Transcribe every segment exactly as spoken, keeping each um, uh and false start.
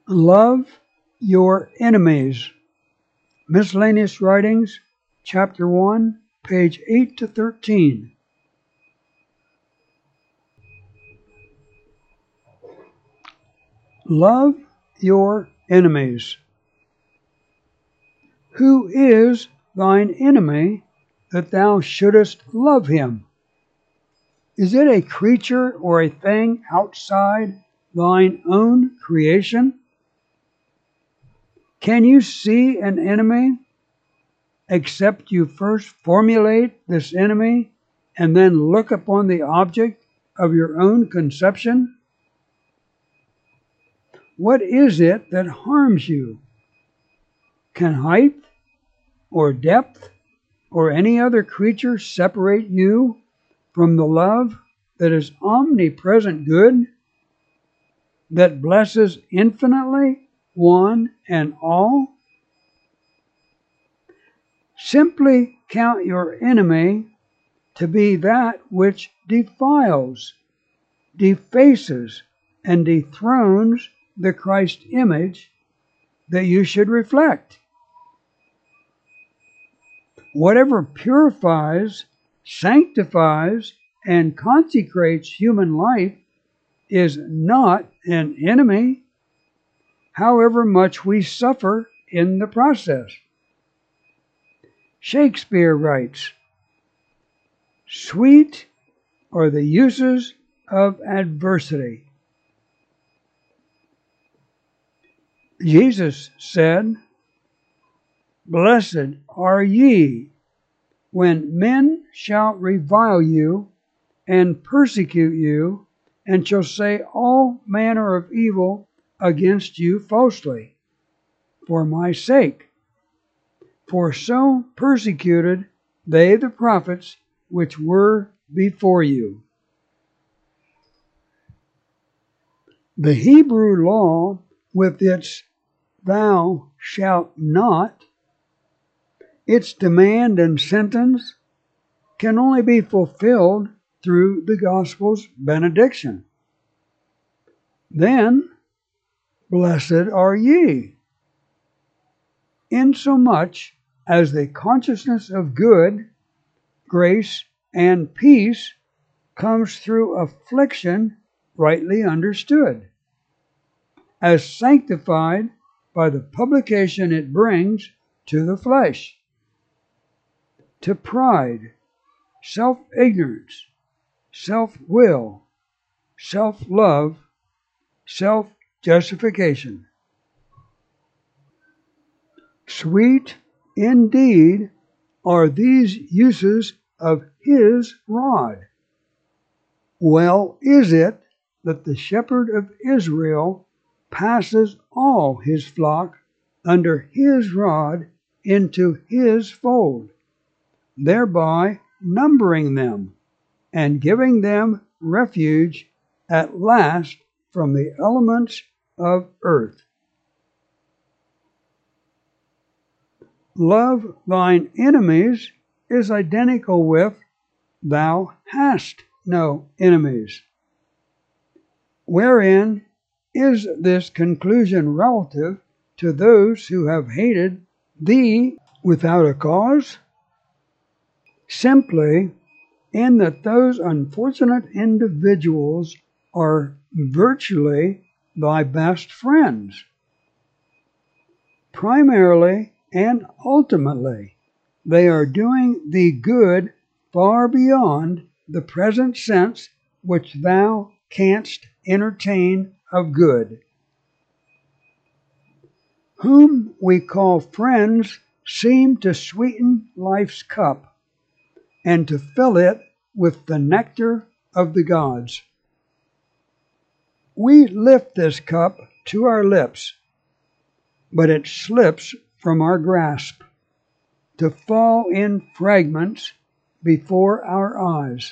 Love your enemies. Miscellaneous Writings, Chapter one, page eight to thirteen. Love your enemies. Who is thine enemy, that thou shouldest love him? Is it a creature or a thing outside thine own creation? Can you see an enemy, except you first formulate this enemy and then look upon the object of your own conception? What is it that harms you? Can height or depth or any other creature separate you from the love that is omnipresent good, that blesses infinitely one and all? Simply count your enemy to be that which defiles, defaces, and dethrones the Christ image that you should reflect. Whatever purifies, sanctifies, and consecrates human life is not an enemy, however much we suffer in the process. Shakespeare writes, "Sweet are the uses of adversity." Jesus said, "Blessed are ye, when men shall revile you, and persecute you, and shall say all manner of evil against you falsely, for my sake. For so persecuted they the prophets which were before you." The Hebrew law, with its "thou shalt not," its demand and sentence, can only be fulfilled through the gospel's benediction. Then, blessed are ye, insomuch as the consciousness of good, grace, and peace comes through affliction rightly understood, as sanctified by the publication it brings to the flesh, to pride, self-ignorance, self-will, self-love, self-justification. Sweet indeed are these uses of his rod. Well is it that the shepherd of Israel passes all his flock under his rod into his fold, thereby numbering them and giving them refuge at last from the elements of earth. Love thine enemies is identical with thou hast no enemies. Wherein is this conclusion relative to those who have hated thee without a cause? Simply in that those unfortunate individuals are virtually thy best friends. Primarily and ultimately, they are doing thee good far beyond the present sense which thou canst entertain of good. Whom we call friends seem to sweeten life's cup, and to fill it with the nectar of the gods. We lift this cup to our lips, but it slips from our grasp, to fall in fragments before our eyes.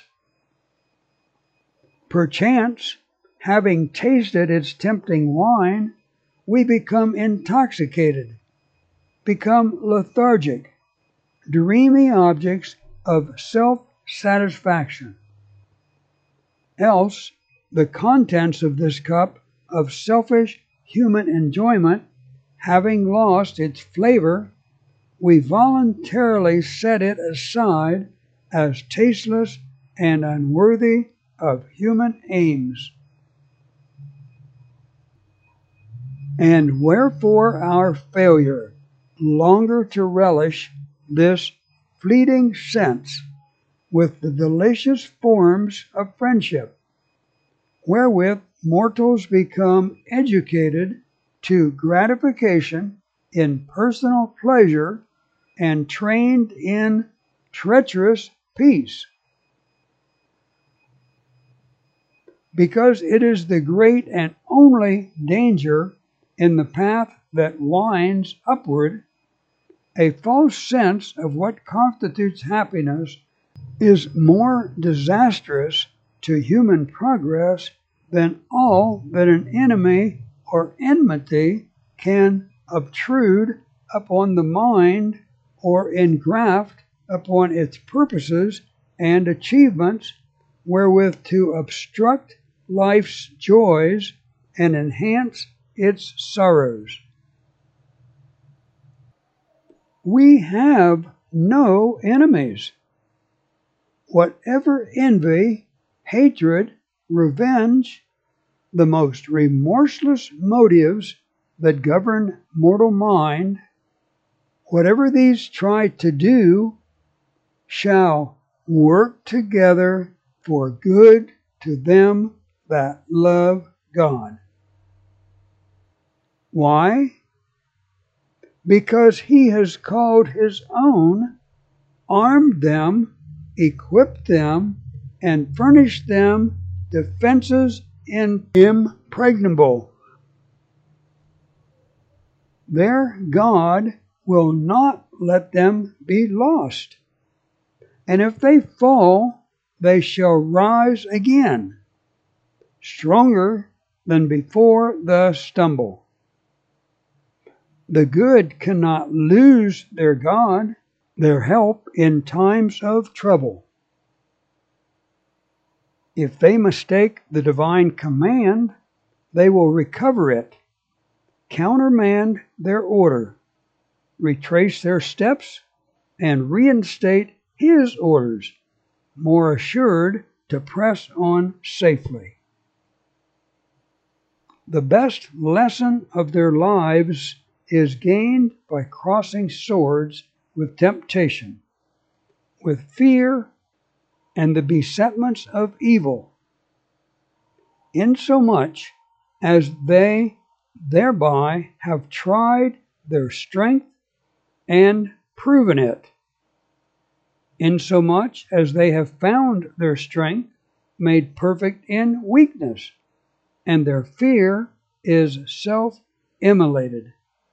Perchance, having tasted its tempting wine, we become intoxicated, become lethargic, dreamy objects of self-satisfaction. Else, the contents of this cup of selfish human enjoyment having lost its flavor, we voluntarily set it aside as tasteless and unworthy of human aims. And wherefore our failure longer to relish this fleeting sense with the delicious forms of friendship, wherewith mortals become educated to gratification in personal pleasure and trained in treacherous peace. Because it is the great and only danger in the path that winds upward, a false sense of what constitutes happiness is more disastrous to human progress than all that an enemy or enmity can obtrude upon the mind or engraft upon its purposes and achievements, wherewith to obstruct life's joys and enhance its sorrows. We have no enemies. Whatever envy, hatred, revenge, the most remorseless motives that govern mortal mind, whatever these try to do, shall work together for good to them that love God. Why? Because he has called his own, armed them, equipped them, and furnished them defenses impregnable. Their God will not let them be lost, and if they fall, they shall rise again, stronger than before the stumble. The good cannot lose their God, their help in times of trouble. If they mistake the divine command, they will recover it, countermand their order, retrace their steps, and reinstate his orders, more assured to press on safely. The best lesson of their lives is gained by crossing swords with temptation, with fear, and the besetments of evil, insomuch as they thereby have tried their strength and proven it, insomuch as they have found their strength made perfect in weakness, and their fear is self-immolated.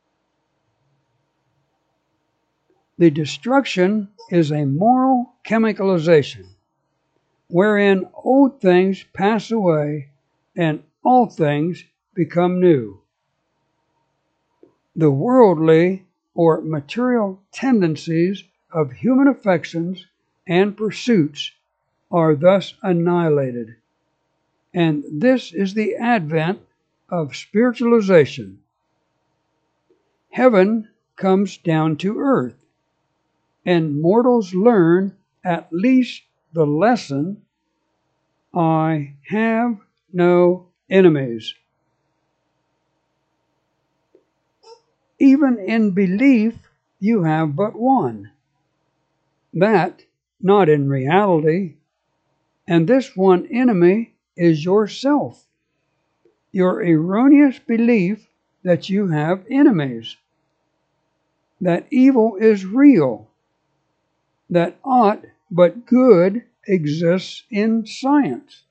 The destruction is a moral chemicalization, wherein old things pass away and all things become new. The worldly or material tendencies of human affections and pursuits are thus annihilated, and this is the advent of spiritualization. Heaven comes down to earth, and mortals learn at least the lesson, I have no enemies. Even in belief, you have but one, that not in reality, and this one enemy is yourself, your erroneous belief that you have enemies, that evil is real, that aught but good exists in science.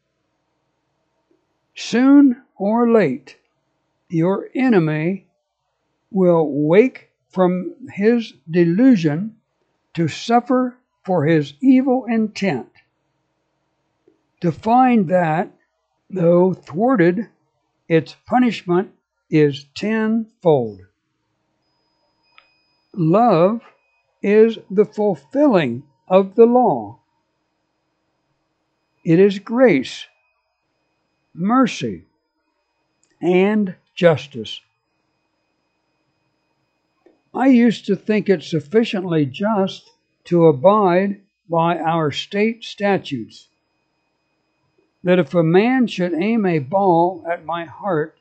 Soon or late, your enemy will wake from his delusion to suffer for his evil intent, to find that, though thwarted, its punishment is tenfold. Love is the fulfilling of the law. It is grace, mercy, and justice. I used to think it sufficiently just to abide by our state statutes, that if a man should aim a ball at my heart,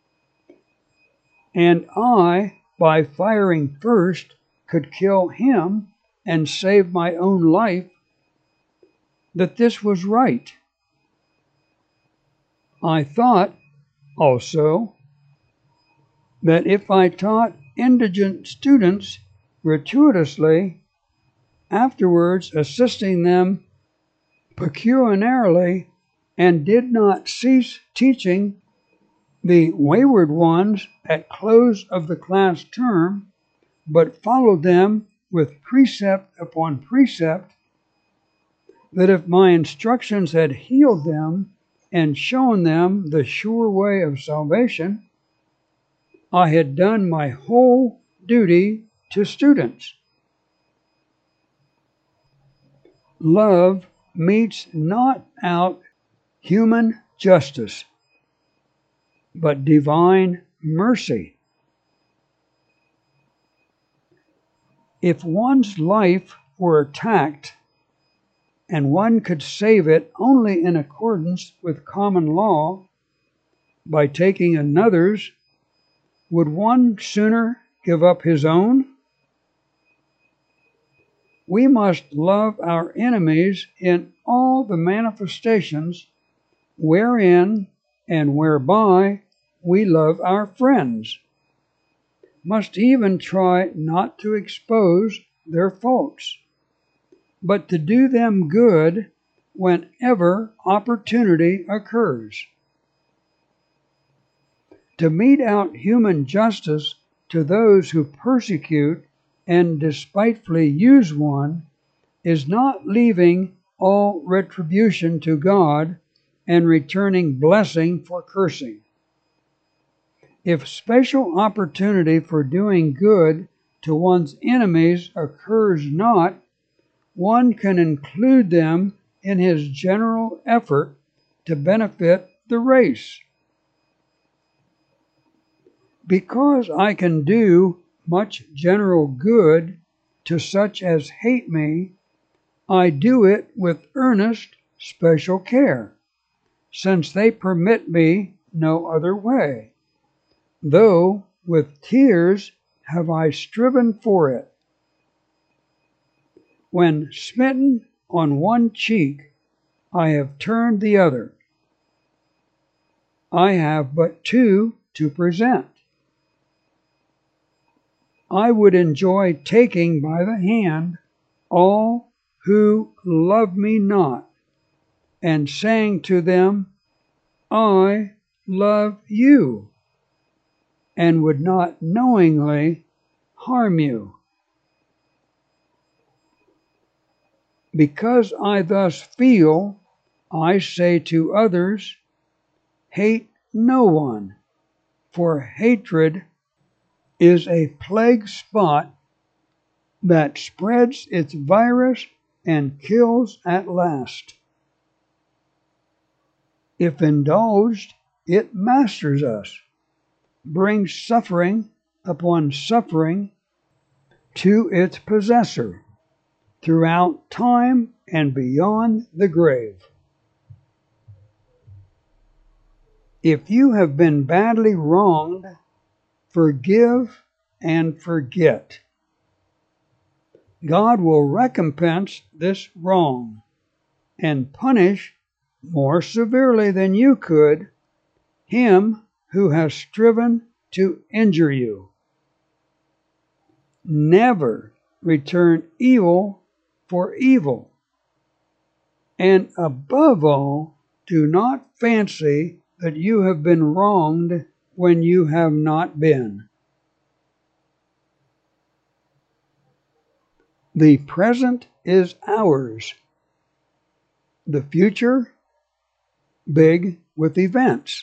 and I, by firing first, could kill him and save my own life, that this was right. I thought, also, that if I taught indigent students gratuitously, afterwards assisting them pecuniarily, and did not cease teaching the wayward ones at close of the class term, but followed them with precept upon precept, that if my instructions had healed them and shown them the sure way of salvation, I had done my whole duty to students. Love metes not out human justice, but divine mercy. If one's life were attacked, and one could save it only in accordance with common law, by taking another's, would one sooner give up his own? We must love our enemies in all the manifestations wherein and whereby we love our friends, must even try not to expose their faults, but to do them good whenever opportunity occurs. To mete out human justice to those who persecute and despitefully use one is not leaving all retribution to God and returning blessing for cursing. If special opportunity for doing good to one's enemies occurs not, one can include them in his general effort to benefit the race. Because I can do much general good to such as hate me, I do it with earnest special care, since they permit me no other way, though with tears have I striven for it. When smitten on one cheek, I have turned the other. I have but two to present. I would enjoy taking by the hand all who love me not, and saying to them, I love you, and would not knowingly harm you. Because I thus feel, I say to others, hate no one, for hatred is a plague spot that spreads its virus and kills at last. If indulged, it masters us, brings suffering upon suffering to its possessor throughout time and beyond the grave. If you have been badly wronged, forgive and forget. God will recompense this wrong and punish more severely than you could him who has striven to injure you. Never return evil for evil, and above all, do not fancy that you have been wronged when you have not been. The present is ours. The future, big with events.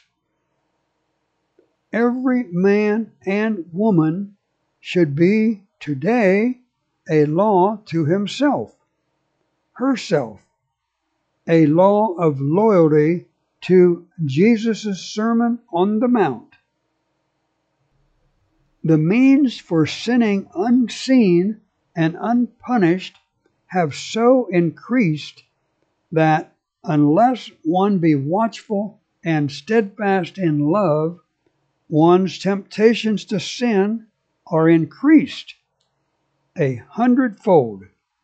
Every man and woman should be today a law to himself, herself, a law of loyalty to Jesus' Sermon on the Mount, The means for sinning unseen and unpunished have so increased that unless one be watchful and steadfast in love, one's temptations to sin are increased a hundredfold.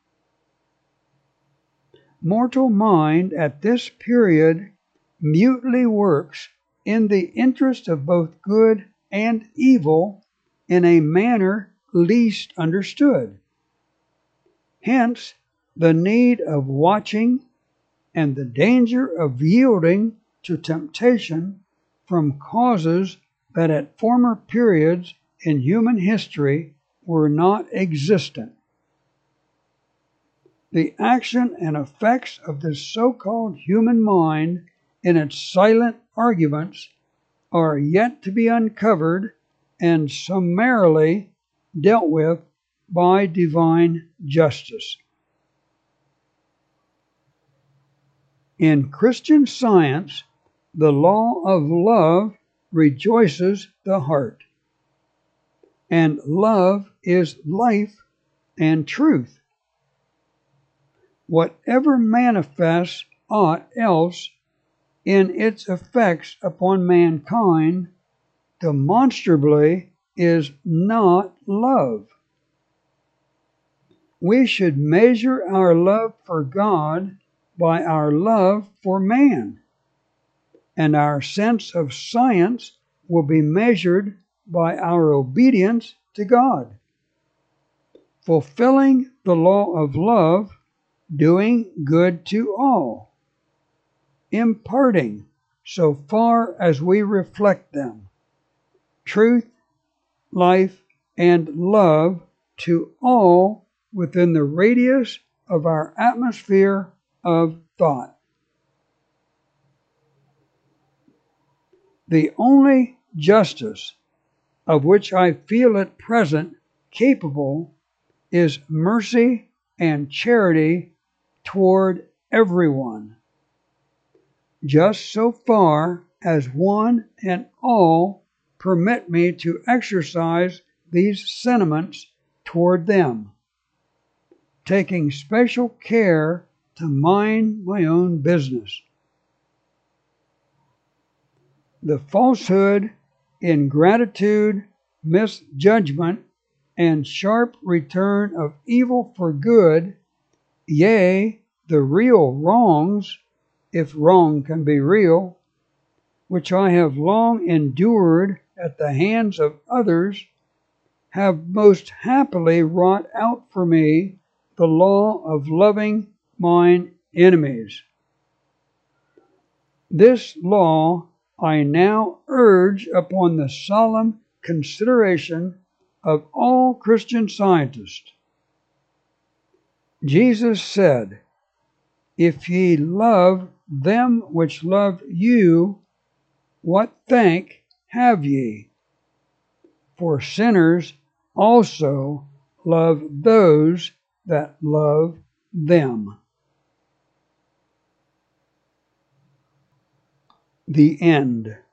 Mortal mind at this period mutely works in the interest of both good and evil in a manner least understood. Hence the need of watching and the danger of yielding to temptation from causes that at former periods in human history were not existent. The action and effects of this so-called human mind in its silent arguments are yet to be uncovered and summarily dealt with by divine justice. In Christian Science, the law of love rejoices the heart, and love is life and truth. Whatever manifests aught else in its effects upon mankind demonstrably is not love. We should measure our love for God by our love for man, and our sense of science will be measured by our obedience to God. Fulfilling the law of love, doing good to all, imparting, so far as we reflect them, truth, life, and love to all within the radius of our atmosphere of thought. The only justice of which I feel at present capable is mercy and charity toward everyone, just so far as one and all permit me to exercise these sentiments toward them, taking special care to mind my own business. The falsehood, ingratitude, misjudgment, and sharp return of evil for good, yea, the real wrongs, if wrong can be real, which I have long endured at the hands of others, have most happily wrought out for me the law of loving mine enemies. This law I now urge upon the solemn consideration of all Christian scientists. Jesus said, "If ye love them which love you, what thank have ye? For sinners also love those that love them." The end.